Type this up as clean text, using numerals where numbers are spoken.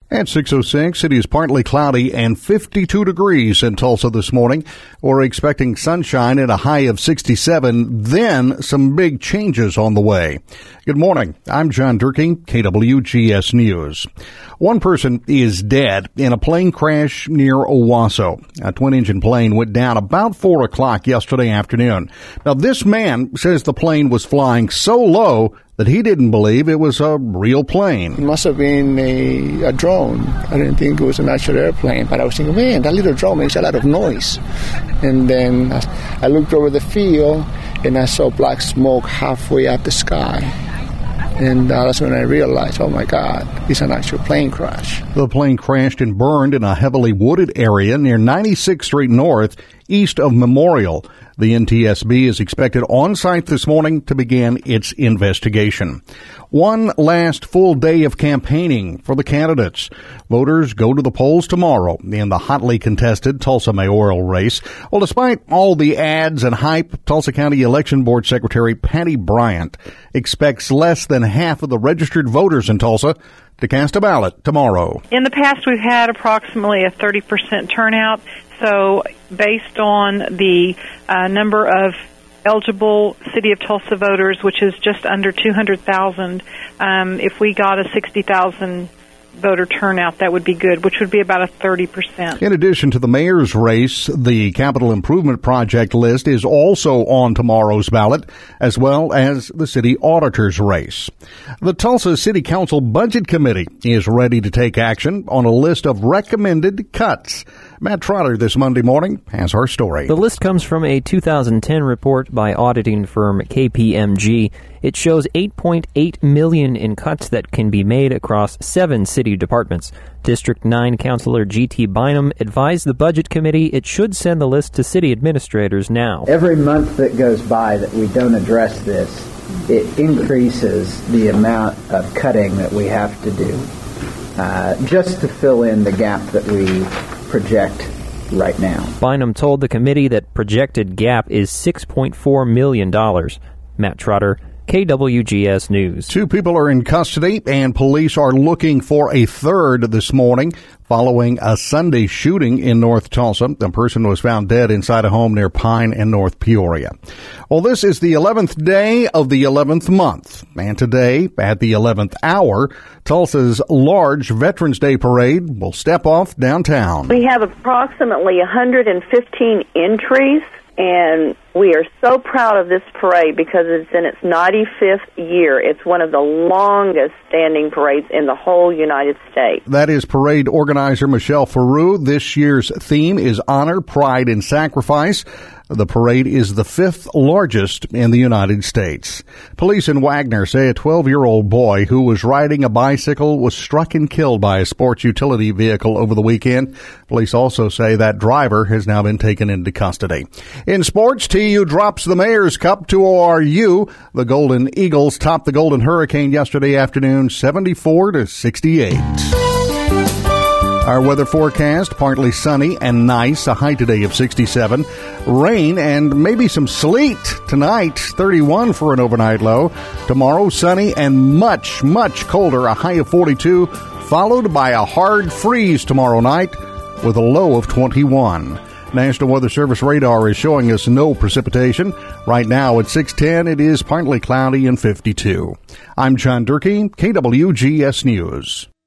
At 6:06, it is partly cloudy and 52 degrees in Tulsa this morning. We're expecting sunshine at a high of 67, then some big changes on the way. Good morning. I'm John Durkee, KWGS News. One person is dead in a plane crash near Owasso. A twin-engine plane went down about 4 o'clock yesterday afternoon. Now, this man says the plane was flying so low that he didn't believe it was a real plane. It must have been a drone. I didn't think it was an actual airplane, but I was thinking, man, that little drone makes a lot of noise. And then I looked over the field, and I saw black smoke halfway up the sky. And that's when I realized, oh my God, it's an actual plane crash. The plane crashed and burned in a heavily wooded area near 96th Street North, east of Memorial. The NTSB is expected on site this morning to begin its investigation. One last full day of campaigning for the candidates. Voters go to the polls tomorrow in the hotly contested Tulsa mayoral race. Well, despite all the ads and hype, Tulsa County Election Board Secretary Patty Bryant expects less than half of the registered voters in Tulsa to cast a ballot tomorrow. In the past, we've had approximately a 30% turnout. So based on the number of eligible City of Tulsa voters, which is just under 200,000, if we got a 60,000 voter turnout, that would be good, which would be about a 30%. In addition to the mayor's race, the Capital Improvement Project list is also on tomorrow's ballot, as well as the city auditor's race. The Tulsa City Council Budget Committee is ready to take action on a list of recommended cuts. Matt Trotter this Monday morning has our story. The list comes from a 2010 report by auditing firm KPMG. It shows $8.8 million in cuts that can be made across 7 city departments. District 9 Councilor G.T. Bynum advised the Budget Committee it should send the list to city administrators now. Every month that goes by that we don't address this, it increases the amount of cutting that we have to do just to fill in the gap that we project right now. Bynum told the committee that projected gap is $6.4 million. Matt Trotter, KWGS News. 2 people are in custody, and police are looking for a third this morning following a Sunday shooting in North Tulsa. The person was found dead inside a home near Pine and North Peoria. Well, this is the 11th day of the 11th month, and today, at the 11th hour, Tulsa's large Veterans Day Parade will step off downtown. We have approximately 115 entries, and we are so proud of this parade because it's in its 95th year. It's one of the longest standing parades in the whole United States. That is parade organizer Michelle Farou. This year's theme is Honor, Pride, and Sacrifice. The parade is the 5th largest in the United States. Police in Wagner say a 12-year-old boy who was riding a bicycle was struck and killed by a sports utility vehicle over the weekend. Police also say that driver has now been taken into custody. In sports, TU drops the Mayor's Cup to ORU. The Golden Eagles topped the Golden Hurricane yesterday afternoon, 74-68. Our weather forecast, partly sunny and nice, a high today of 67. Rain and maybe some sleet tonight, 31 for an overnight low. Tomorrow, sunny and much, much colder, a high of 42, followed by a hard freeze tomorrow night with a low of 21. National Weather Service radar is showing us no precipitation. Right now at 6:10, it is partly cloudy and 52. I'm John Durkee, KWGS News.